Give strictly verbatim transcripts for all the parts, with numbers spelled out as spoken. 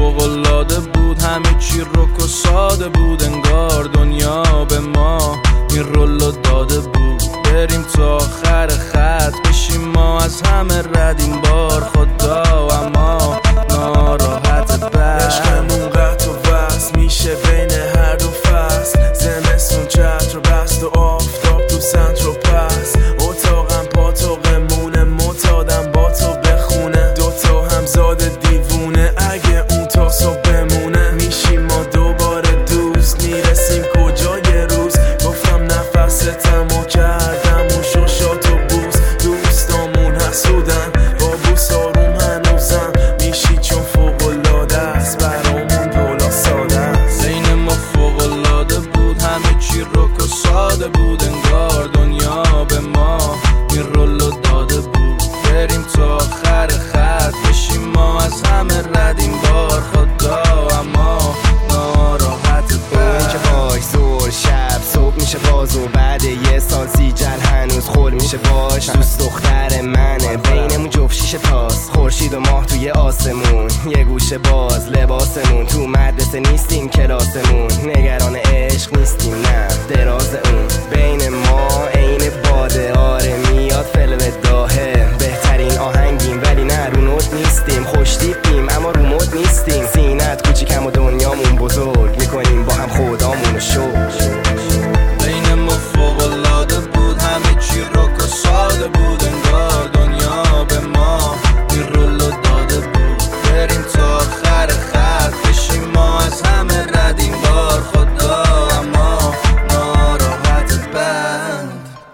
فوق‌العاده بود، همه چی رک و ساده بود، انگار دنیا به ما این رولو داده بود. بریم تا آخر خط بشیم ما از همه رد این بار خدا، اما ناراحت بر عشقمون قطع و وصل میشه بین هر دو فصل. زمستون چتر و بست و آفتاب تو سنتر و پس. اتاقم پاتوقمونه معتادم با تو بخونه، دوتا همزاد دیوونه اگه اون تا صبح بمونه. میشیم ما دوباره دوست، میرسیم کجا یه روز. گفتم نفستم و کردم و شوشات و بوس. دوستامون حسودن با بوس آروم هنوزم میشی چون فوق‌العاده است برامون دولا ساده است. بین ما فوق‌العاده بود، همه چی رک و ساده بود، انگار دنیا به ما این رولو داده بود. بریم تا آخر خط بشیم ما از همه رد این بار خدا، اما ناراحت بر که باش زور شب صبح میشه باز و بعد یه سال سیجل هنوز خول میشه باش. دوست دختر منه بینمون جفت شیشه تاس، خورشید و ماه توی آسمون، یه گوشه باز لباسمون. تو مدرسه نیستیم کلاسمون، نگران عشق نیستیم نه دراز اون. بین ما عین باده آره میاد فلو داهه، بهترین آهنگیم ولی نه رو نوت نیستیم. خوش تیپیم اما رو مد نیستیم، سینت کوچیکم و دنیامون بزرگ، میکنیم با هم خدامونو شکر. بین ما فوق‌العاده بود، همه چی رک و ساده بود، انگار دنیا به ما این رولو داده بود. بریم تا آخر خط بشیم ما از همه رد این بار خدا، اما ناراحت بند.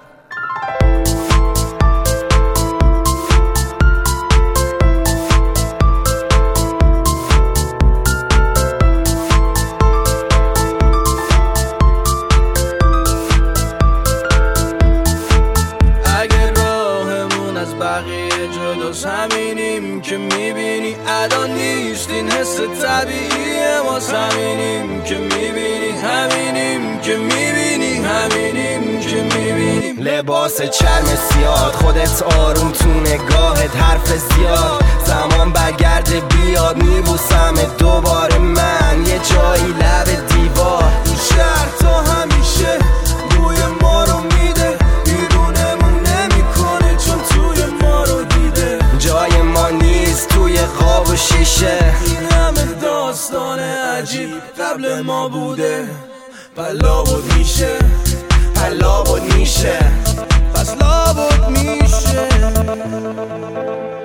بقیه جداست همینیم که میبینی الان نیست، این حس طبیعیه ما همینیم که میبینی، همینیم که میبینی، همینیم که میبینیم. لباس چرم سیاد خودت آروم تو نگاهت حرف زیاد. زمان برگرده بیاد میبوسم دوباره من یه جایی لب دیوار. این شهر تا همیشه بوی ما رو میده، بیرونمون نمیکنه چون توی ما رو دیده. جای ما نیست توی خواب و شیشه، این همه داستان عجیب قبل ما بوده. لابد میشه لابد میشه پس لابد میشه.